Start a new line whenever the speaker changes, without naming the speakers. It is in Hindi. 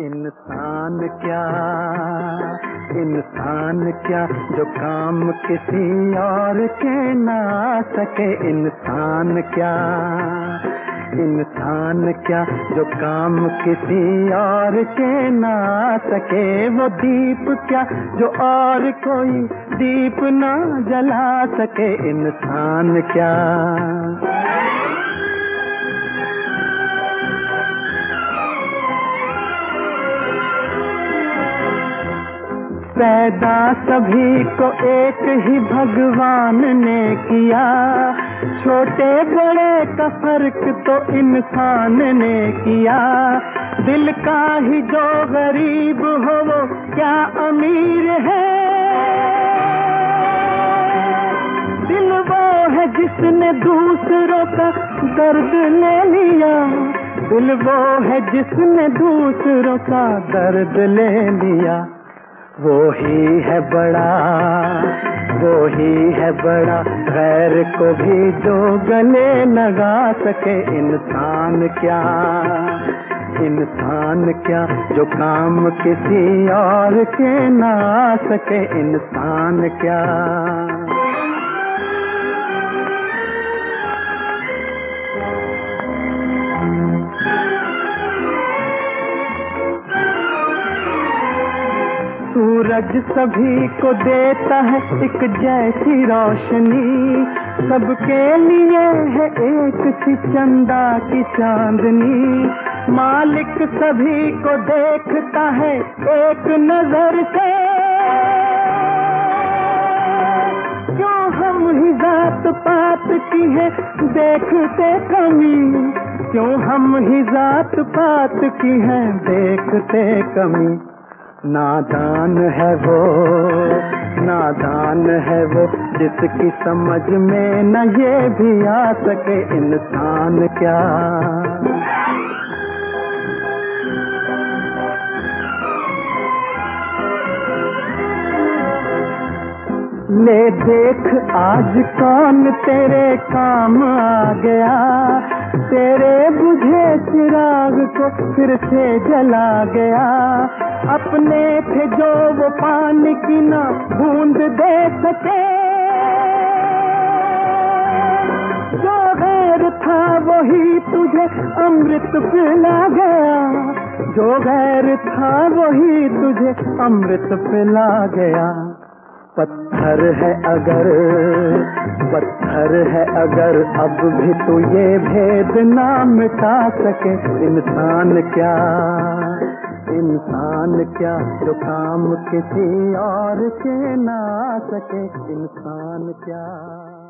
इंसान क्या, इंसान क्या जो काम किसी और के ना सके। इंसान क्या, इंसान क्या जो काम किसी और के ना सके। वो दीप क्या जो और कोई दीप ना जला सके। इंसान क्या, पैदा सभी को एक ही भगवान ने किया। छोटे बड़े का फर्क तो इंसान ने किया। दिल का ही जो गरीब हो वो क्या अमीर है। दिल वो है जिसने दूसरों का दर्द ले लिया। दिल वो है जिसने दूसरों का दर्द ले लिया। वो ही है बड़ा, वो ही है बड़ा, गैर को भी जो गले लगा सके। इंसान क्या, इंसान क्या जो काम किसी और के ना सके। इंसान क्या, सूरज सभी को देता है एक जैसी रोशनी। सबके लिए है एक सी चंदा की चांदनी। मालिक सभी को देखता है एक नजर से। क्यों हम ही जात पात की है देखते कमी। क्यों हम ही जात पात की है देखते कमी। नादान है वो, नादान है वो जिसकी समझ में न ये भी आ सके। इंसान क्या, ले देख आज कौन तेरे काम आ गया। तेरे बुझे चिराग को फिर से जला गया। अपने थे जो वो पानी की ना बूंद दे सके। जो गैर था वही तुझे अमृत पिला गया। जो गैर था वही तुझे अमृत पिला गया। पत्थर है अगर, पत्थर है अगर अब भी तू ये भेद ना मिटा सके। इंसान क्या, इंसान क्या जो काम किसी और के ना सके। इंसान क्या।